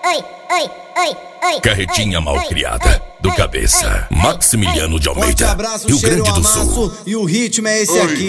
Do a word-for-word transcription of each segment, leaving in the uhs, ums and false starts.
Carretinha malcriada do cabeça Maximiliano de Almeida, forte abraço, Rio cheiro, Grande do amasso, Sul. E o ritmo é esse Oi. aqui.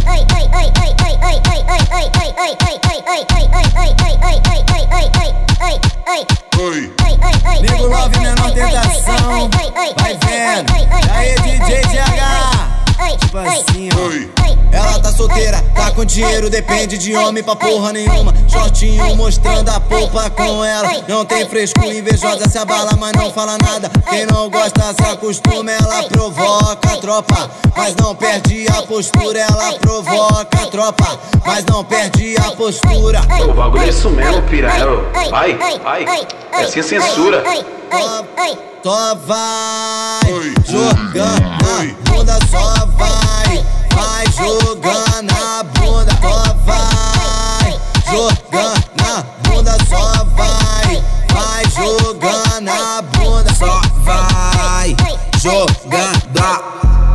Oi. Nego Love, menor tentação. Vai vendo. E aí, D J G H. Tipo assim, ó. Oi. Ela tá solteira, tá com dinheiro, depende de homem pra porra nenhuma. Shortinho mostrando a polpa com ela. Não tem frescura, invejosa se abala, mas não fala nada. Quem não gosta se acostuma, ela provoca a tropa, mas não perde a postura. Ela provoca a tropa, mas não perde a postura. O bagulho é isso mesmo, piranha. Vai, vai, é sem censura. Só, só vai Oi. jogando na bunda, só vai. Vai jogando na bunda, só vai. Jogando na bunda, só vai. Vai jogando na bunda, só vai. Jogando.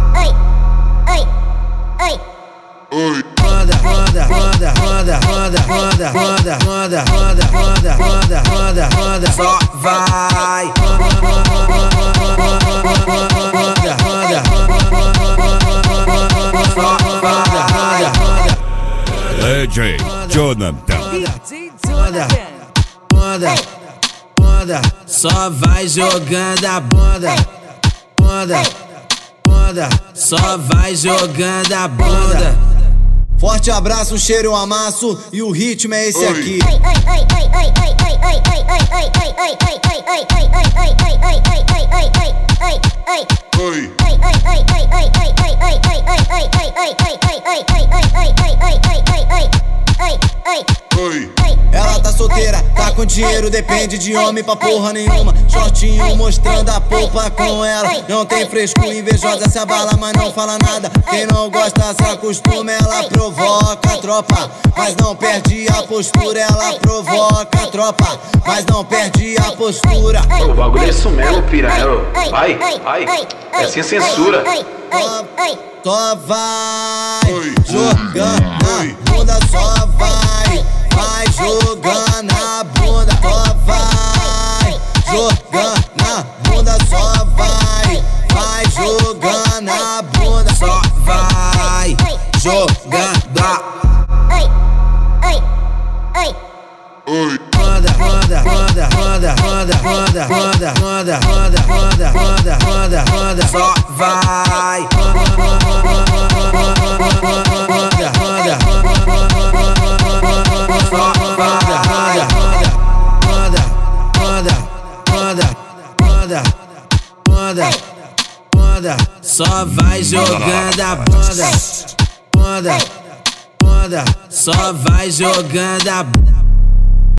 Oi. Roda, roda, roda, roda, roda, roda, roda, roda, roda, roda, roda, roda, roda, só vai. Roda, roda, só roda, roda, roda. D J Jonathan. Roda, roda, roda, só vai jogando a bunda. Roda, roda, só vai jogando a bunda. Forte abraço, um cheiro, um amasso, e o ritmo é esse Oi. aqui. Oi. Oi. Ela tá solteira, tá com dinheiro, depende de homem pra porra nenhuma. Shortinho mostrando a polpa com ela. Não tem frescura, invejosa se abala, mas não fala nada. Quem não gosta se acostuma, ela provoca a tropa, mas não perde a postura. Ela provoca a tropa, mas não perde a postura. O bagulho é isso mesmo, piranha. Vai, vai, é sem censura. Só, só vai Oi. jogando na bunda, só vai. Vai jogando na bunda, só vai. Jogando na bunda, só vai. Vai jogando na bunda, só vai. Jogando. Oi. Roda, roda, roda, roda, roda, roda, roda, roda, roda, roda, roda, roda, roda, só vai. Roda, roda, só roda, roda, roda, roda, roda, roda, roda, roda, só vai jogando a bunda. Roda, roda, só vai jogando a bunda.